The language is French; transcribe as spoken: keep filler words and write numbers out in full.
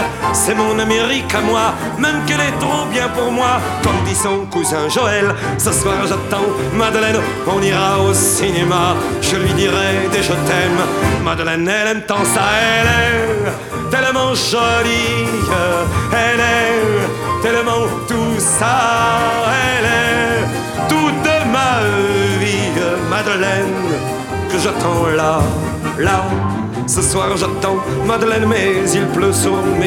c'est mon Amérique à moi, même qu'elle est trop bien pour moi. Comme dit son cousin Joël, ce soir j'attends Madeleine, on ira au cinéma, je lui dirai des je t'aime. Madeleine, elle aime tant ça, elle est tellement jolie, elle est tellement tout ça, elle est toute ma vie, Madeleine, que j'attends là, là. Ce soir j'attends Madeleine, mais il pleut sur mes